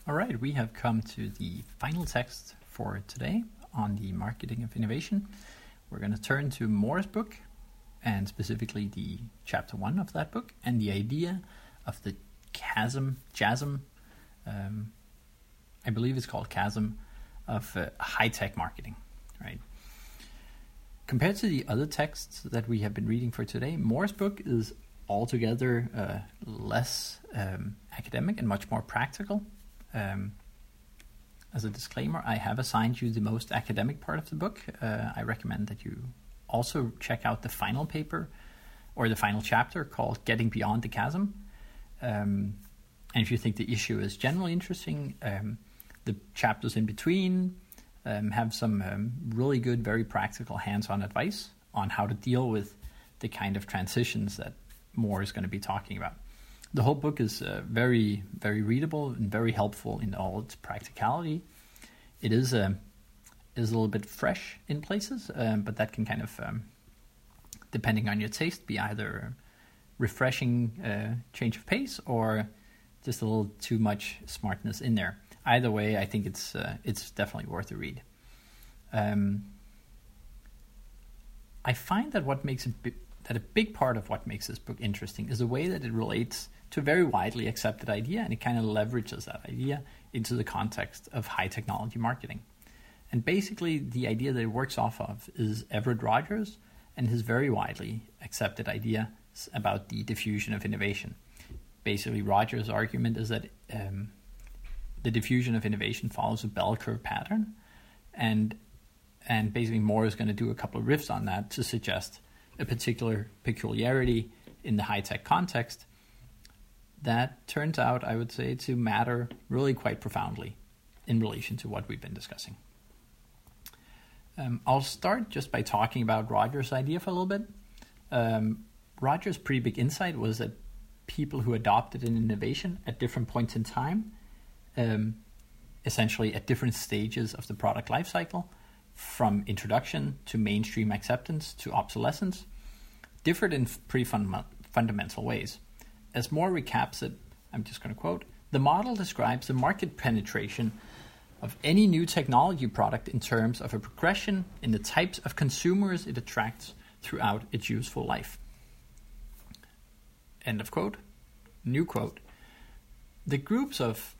All right, we have come to the final text for today on the marketing of innovation. We're going to turn to Moore's book, and specifically the chapter 1 of that book, and the idea of the chasm, I believe it's called chasm, of high-tech marketing, right? Compared to the other texts that we have been reading for today, Moore's book is altogether less academic and much more practical. As a disclaimer, I have assigned you the most academic part of the book. I recommend that you also check out the final paper or the final chapter called Getting Beyond the Chasm. And if you think the issue is generally interesting, the chapters in between have some really good, very practical hands-on advice on how to deal with the kind of transitions that Moore is going to be talking about. The whole book is very, very readable and very helpful in all its practicality. It is a little bit fresh in places, but that can kind of, depending on your taste, be either refreshing change of pace or just a little too much smartness in there. Either way, I think it's definitely worth a read. I find that a big part of what makes this book interesting is the way that it relates to a very widely accepted idea, and it kind of leverages that idea into the context of high technology marketing. And basically, the idea that it works off of is Everett Rogers and his very widely accepted idea about the diffusion of innovation. Basically, Rogers' argument is that the diffusion of innovation follows a bell curve pattern, and basically Moore is going to do a couple of riffs on that to suggest a particular peculiarity in the high-tech context that turns out, I would say, to matter really quite profoundly in relation to what we've been discussing. I'll start just by talking about Rogers' idea for a little bit. Rogers' pretty big insight was that people who adopted an innovation at different points in time, essentially at different stages of the product lifecycle, from introduction to mainstream acceptance to obsolescence, differed in pretty fundamental ways. As Moore recaps it, I'm just going to quote, "The model describes the market penetration of any new technology product in terms of a progression in the types of consumers it attracts throughout its useful life." End of quote. New quote. The groups of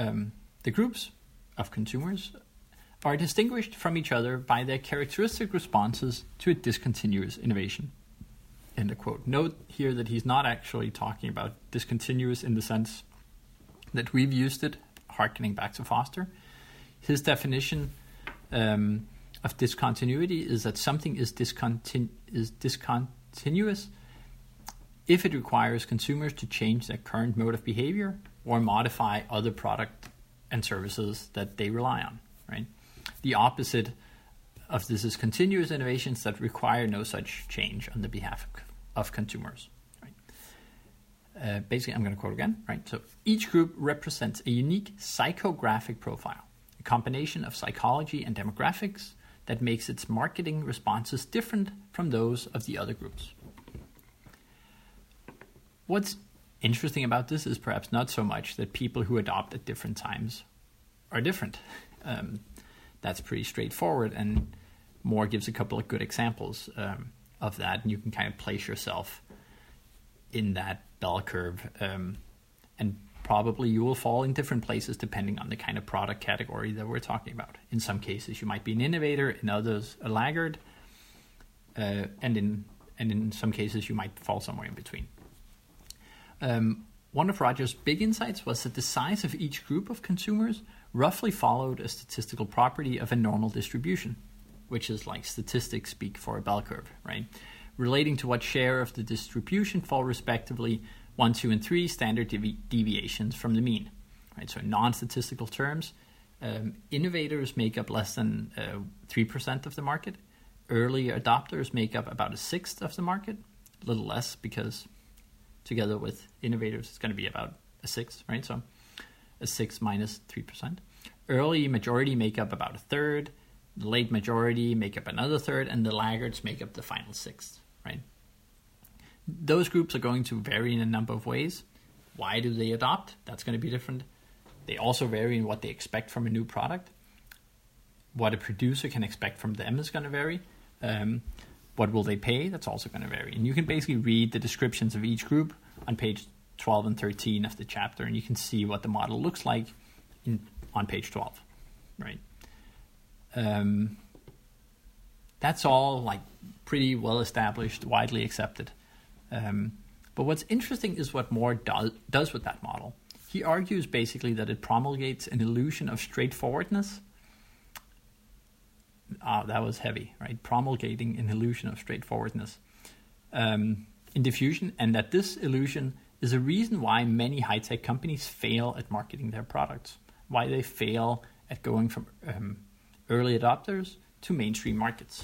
consumers are distinguished from each other by their characteristic responses to a discontinuous innovation. End of quote. Note here that he's not actually talking about discontinuous in the sense that we've used it, hearkening back to Foster. His definition of discontinuity is that something is discontinuous if it requires consumers to change their current mode of behavior or modify other product and services that they rely on, right? The opposite of this is continuous innovations that require no such change on the behalf of consumers, right? Basically, I'm going to quote again, right? So each group represents a unique psychographic profile, a combination of psychology and demographics that makes its marketing responses different from those of the other groups. What's interesting about this is perhaps not so much that people who adopt at different times are different. That's pretty straightforward, and Moore gives a couple of good examples of that, and you can kind of place yourself in that bell curve, and probably you will fall in different places depending on the kind of product category that we're talking about. In some cases, you might be an innovator; in others, a laggard, and in some cases, you might fall somewhere in between. One of Rogers' big insights was that the size of each group of consumers roughly followed a statistical property of a normal distribution, which is like statistics speak for a bell curve, right? Relating to what share of the distribution fall respectively 1, 2, and 3 standard deviations from the mean, right? So in non-statistical terms, innovators make up less than 3% of the market. Early adopters make up about 1/6 of the market, a little less because together with innovators, it's going to be about 1/6, right? So 1/6 minus 3%. Early majority make up about 1/3. The late majority make up another 1/3, and the laggards make up the final 1/6, right? Those groups are going to vary in a number of ways. Why do they adopt? That's going to be different. They also vary in what they expect from a new product. What a producer can expect from them is going to vary. What will they pay? That's also going to vary. And you can basically read the descriptions of each group on page 12 and 13 of the chapter, and you can see what the model looks like on page 12, right? That's all like pretty well established, widely accepted. But what's interesting is what Moore does with that model. He argues basically that it promulgates an illusion of straightforwardness. That was heavy, right? Promulgating an illusion of straightforwardness in diffusion, and that this illusion is a reason why many high-tech companies fail at marketing their products, why they fail at going from early adopters to mainstream markets.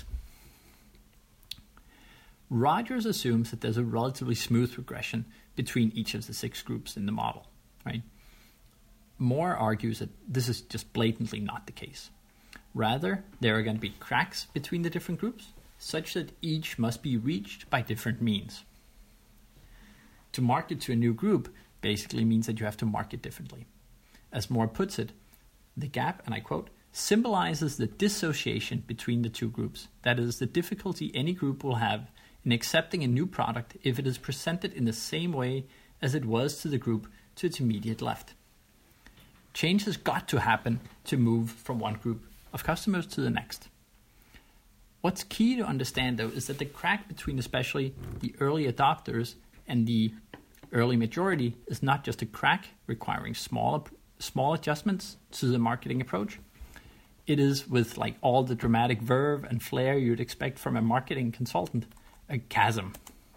Rogers assumes that there's a relatively smooth progression between each of the 6 groups in the model, right? Moore argues that this is just blatantly not the case. Rather, there are going to be cracks between the different groups, such that each must be reached by different means. To market to a new group basically means that you have to market differently. As Moore puts it, the gap, and I quote, symbolizes the dissociation between the two groups. That is, the difficulty any group will have in accepting a new product if it is presented in the same way as it was to the group to its immediate left. Change has got to happen to move from one group of customers to the next. What's key to understand, though, is that the crack between especially the early adopters and the early majority is not just a crack requiring small adjustments to the marketing approach. It is, with like all the dramatic verve and flair you'd expect from a marketing consultant, a chasm.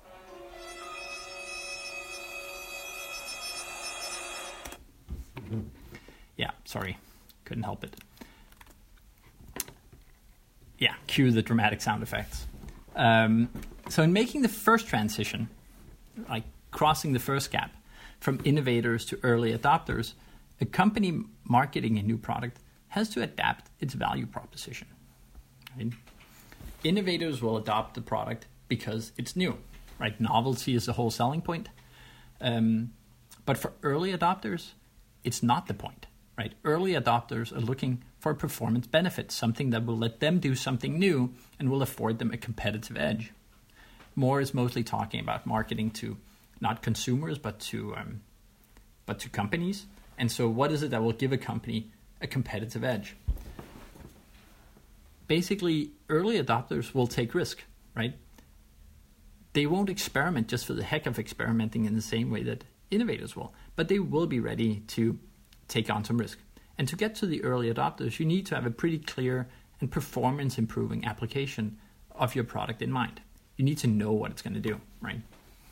Yeah, sorry, couldn't help it. Yeah, cue the dramatic sound effects. So in making the first transition, like crossing the first gap from innovators to early adopters, a company marketing a new product has to adapt its value proposition. Right? Innovators will adopt the product because it's new, right? Novelty is the whole selling point. But for early adopters, it's not the point, right? Early adopters are looking for performance benefits, something that will let them do something new and will afford them a competitive edge. Moore is mostly talking about marketing to not consumers, but to companies. And so what is it that will give a company a competitive edge? Basically, early adopters will take risk, right? They won't experiment just for the heck of experimenting in the same way that innovators will, but they will be ready to take on some risk. And to get to the early adopters, you need to have a pretty clear and performance-improving application of your product in mind. You need to know what it's going to do, right?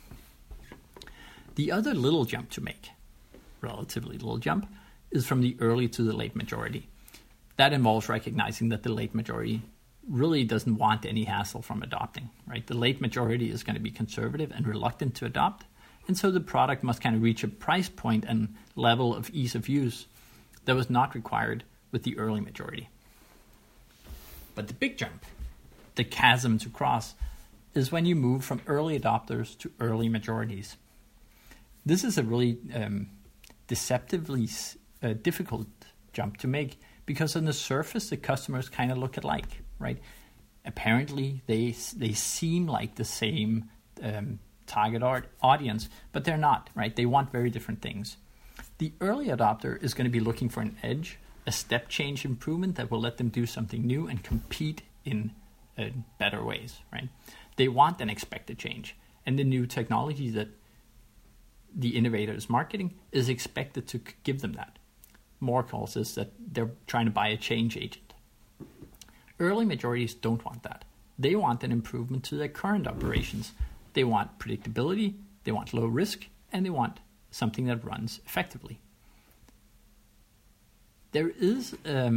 The other little jump to make, relatively little jump, is from the early to the late majority. That involves recognizing that the late majority really doesn't want any hassle from adopting, right? The late majority is going to be conservative and reluctant to adopt, and so the product must kind of reach a price point and level of ease of use that was not required with the early majority. But the big jump, the chasm to cross, is when you move from early adopters to early majorities. This is a really deceptively difficult jump to make because on the surface the customers kind of look alike, right? Apparently they seem like the same target audience, but they're not, right? They want very different things. The early adopter is going to be looking for an edge, a step change improvement that will let them do something new and compete in better ways, right? They want an expected change, and the new technology that the innovator is marketing is expected to give them that. Moore calls this that they're trying to buy a change agent. Early majorities don't want that. They want an improvement to their current operations. They want predictability, they want low risk, and they want something that runs effectively. There is a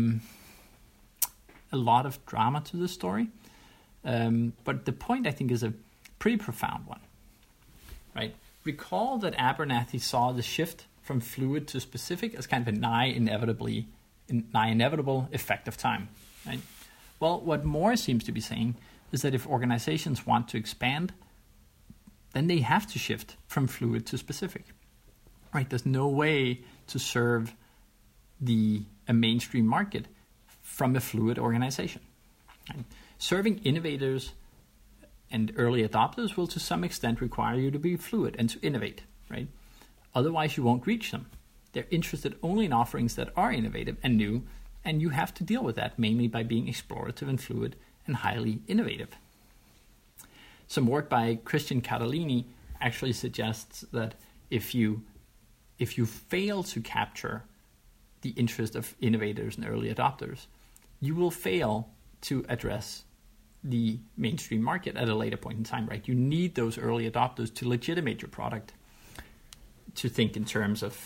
lot of drama to this story, but the point I think is a pretty profound one, right? Recall that Abernathy saw the shift from fluid to specific as kind of a nigh inevitable effect of time, right? Well, what Moore seems to be saying is that if organizations want to expand, then they have to shift from fluid to specific, right? There's no way to serve a mainstream market from a fluid organization. Right? Serving innovators and early adopters will to some extent require you to be fluid and to innovate, right? Otherwise, you won't reach them. They're interested only in offerings that are innovative and new, and you have to deal with that mainly by being explorative and fluid and highly innovative. Some work by Christian Catalini actually suggests that if you fail to capture the interest of innovators and early adopters, you will fail to address the mainstream market at a later point in time, right? You need those early adopters to legitimate your product. To think in terms of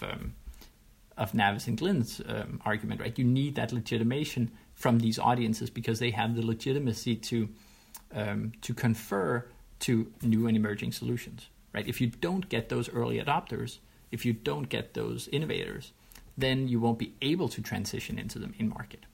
Navis and Glenn's argument, right? You need that legitimation from these audiences because they have the legitimacy to confer to new and emerging solutions, right? If you don't get those early adopters, if you don't get those innovators, then you won't be able to transition into the main market.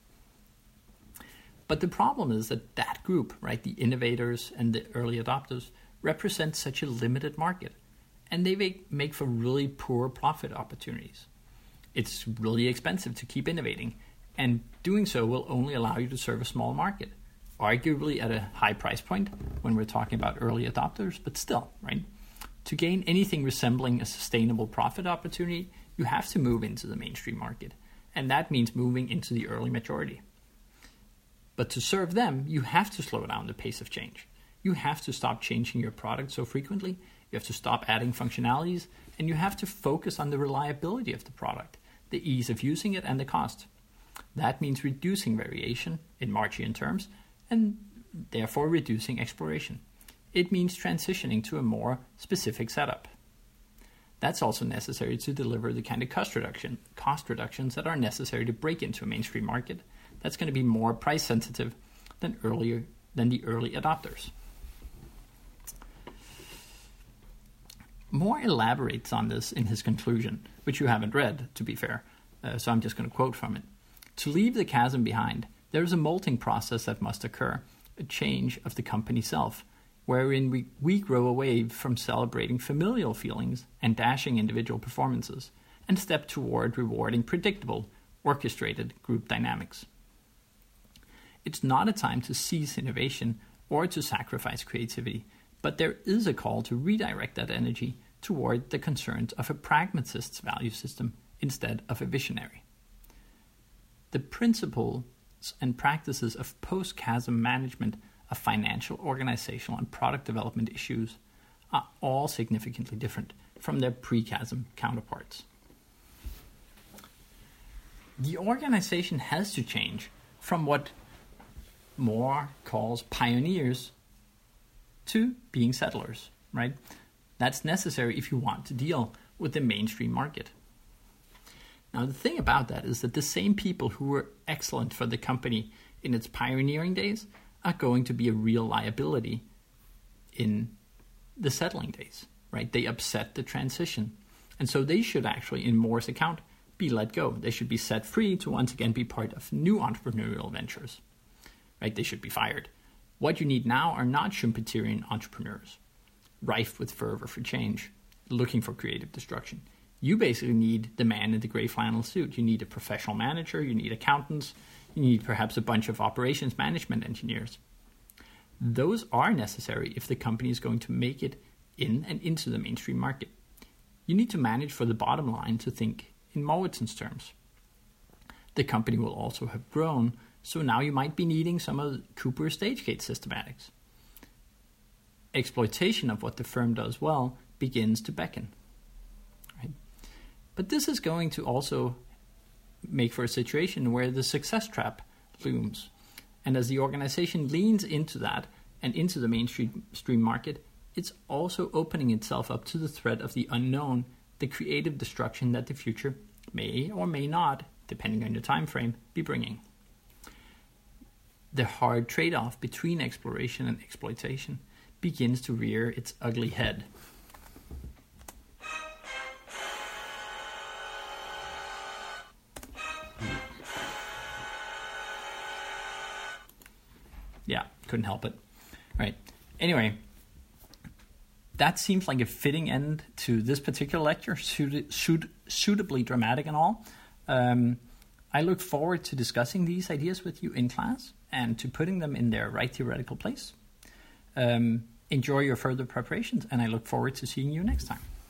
But the problem is that group, right, the innovators and the early adopters, represent such a limited market, and they make for really poor profit opportunities. It's really expensive to keep innovating, and doing so will only allow you to serve a small market, arguably at a high price point when we're talking about early adopters, but still, right? To gain anything resembling a sustainable profit opportunity, you have to move into the mainstream market, and that means moving into the early majority. But to serve them, you have to slow down the pace of change. You have to stop changing your product so frequently, you have to stop adding functionalities, and you have to focus on the reliability of the product, the ease of using it, and the cost. That means reducing variation in Marchian terms, and therefore reducing exploration. It means transitioning to a more specific setup. That's also necessary to deliver the kind of cost reductions that are necessary to break into a mainstream market that's going to be more price sensitive than the early adopters. Moore elaborates on this in his conclusion, which you haven't read, to be fair, so I'm just going to quote from it. To leave the chasm behind, there is a molting process that must occur, a change of the company self, wherein we grow away from celebrating familial feelings and dashing individual performances, and step toward rewarding predictable, orchestrated group dynamics. It's not a time to cease innovation or to sacrifice creativity, but there is a call to redirect that energy toward the concerns of a pragmatist's value system instead of a visionary. The principles and practices of post-chasm management of financial, organizational, and product development issues are all significantly different from their pre-chasm counterparts. The organization has to change from what Moore calls pioneers to being settlers, right? That's necessary if you want to deal with the mainstream market. Now, the thing about that is that the same people who were excellent for the company in its pioneering days are going to be a real liability in the settling days, right? They upset the transition. And so they should actually, in Moore's account, be let go. They should be set free to once again be part of new entrepreneurial ventures, right? They should be fired. What you need now are not Schumpeterian entrepreneurs, rife with fervor for change, looking for creative destruction. You basically need the man in the gray flannel suit. You need a professional manager, you need accountants, you need perhaps a bunch of operations management engineers. Those are necessary if the company is going to make it in and into the mainstream market. You need to manage for the bottom line to think in Mowitson's terms. The company will also have grown, so now you might be needing some of Cooper's stage-gate systematics. Exploitation of what the firm does well begins to beckon. Right? But this is going to also make for a situation where the success trap looms. And as the organization leans into that and into the mainstream market, it's also opening itself up to the threat of the unknown, the creative destruction that the future may or may not, depending on your time frame, be bringing. The hard trade-off between exploration and exploitation begins to rear its ugly head. Yeah, couldn't help it. Right. Anyway, that seems like a fitting end to this particular lecture, suitably dramatic and all. I look forward to discussing these ideas with you in class and to putting them in their right theoretical place. Enjoy your further preparations, and I look forward to seeing you next time.